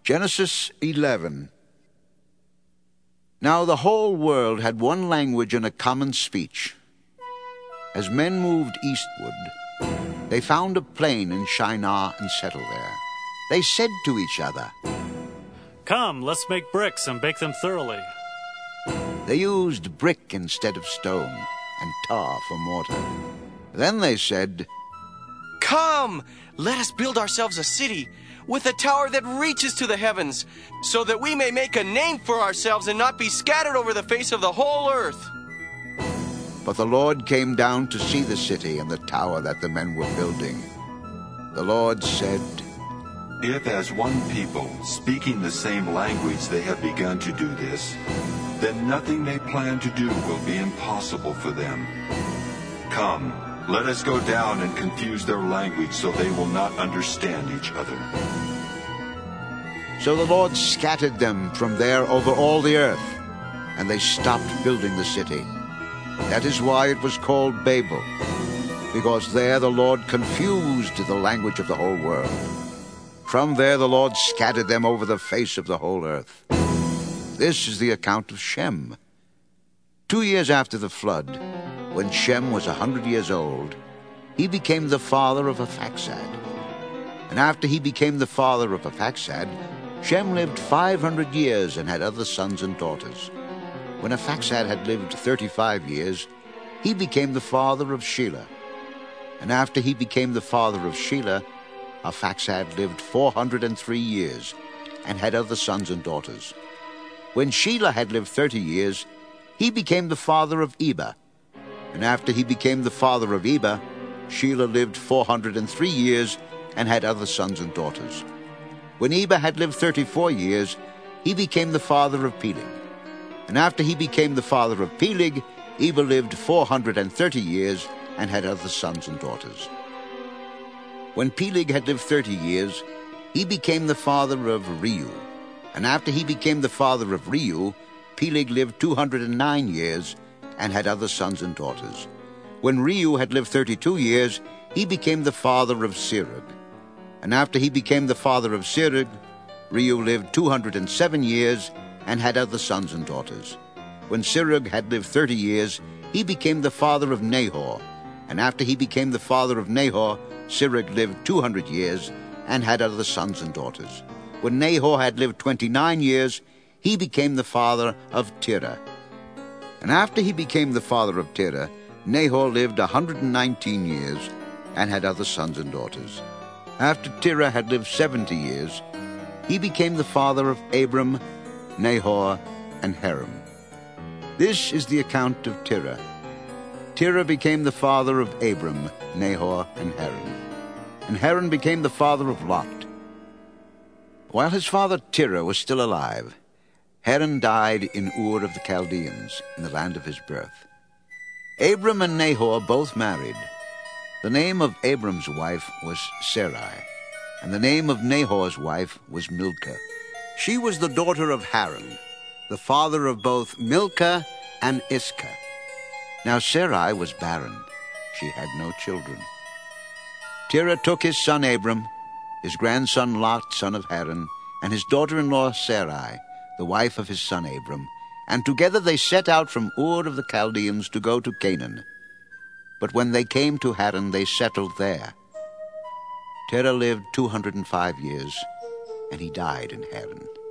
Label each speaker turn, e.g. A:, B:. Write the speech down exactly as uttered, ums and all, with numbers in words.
A: Genesis eleven. Now the whole world had one language and a common speech. As men moved eastward, they found a plain in Shinar and settled there. They said to each other,
B: "Come, let's make bricks and bake them thoroughly."
A: They used brick instead of stone and tar for mortar. Then they said,
C: "Come, let us build ourselves a city with a tower that reaches to the heavens, so that we may make a name for ourselves and not be scattered over the face of the whole earth."
A: But the Lord came down to see the city and the tower that the men were building. The Lord said,
D: "If as one people, speaking the same language, they have begun to do this, then nothing they plan to do will be impossible for them. Come, let us go down and confuse their language so they will not understand each other."
A: So the Lord scattered them from there over all the earth, and they stopped building the city. That is why it was called Babel, because there the Lord confused the language of the whole world. From there the Lord scattered them over the face of the whole earth. This is the account of Shem. Two years after the flood, when Shem was a hundred years old, he became the father of Arphaxad. And after he became the father of Arphaxad, Shem lived five hundred years and had other sons and daughters. When Arphaxad had lived thirty-five years, he became the father of Shelah. And after he became the father of Shelah, Arphaxad lived four hundred and three years and had other sons and daughters. When Shelah had lived thirty years, he became the father of Eber. And after he became the father of Eber, Shelah lived four hundred and three years and had other sons and daughters. When Eber had lived thirty-four years, he became the father of Peleg. And after he became the father of Peleg, Eber lived four hundred and thirty years and had other sons and daughters. When Peleg had lived thirty years, he became the father of Reu. And after he became the father of Reu, Peleg lived two hundred and nine years and had other sons and daughters. When Reu had lived thirty-two years, he became the father of Serug. And after he became the father of Serug, Reu lived two hundred and seven years and had other sons and daughters. When Serug had lived thirty years, he became the father of Nahor. And after he became the father of Nahor, Serug lived two hundred years and had other sons and daughters. When Nahor had lived twenty-nine years, he became the father of Terah. And after he became the father of Terah, Nahor lived a hundred and nineteen years and had other sons and daughters. After Terah had lived seventy years, he became the father of Abram, Nahor, and Haran. This is the account of Terah. Terah became the father of Abram, Nahor, and Haran. And Haran became the father of Lot. While his father Terah was still alive, Haran died in Ur of the Chaldeans, in the land of his birth. Abram and Nahor both married. The name of Abram's wife was Sarai, and the name of Nahor's wife was Milcah. She was the daughter of Haran, the father of both Milcah and Iscah. Now Sarai was barren. She had no children. Terah took his son Abram, his grandson Lot, son of Haran, and his daughter-in-law Sarai, the wife of his son Abram, and together they set out from Ur of the Chaldeans to go to Canaan. But when they came to Haran, they settled there. Terah lived two hundred and five years, and he died in Haran.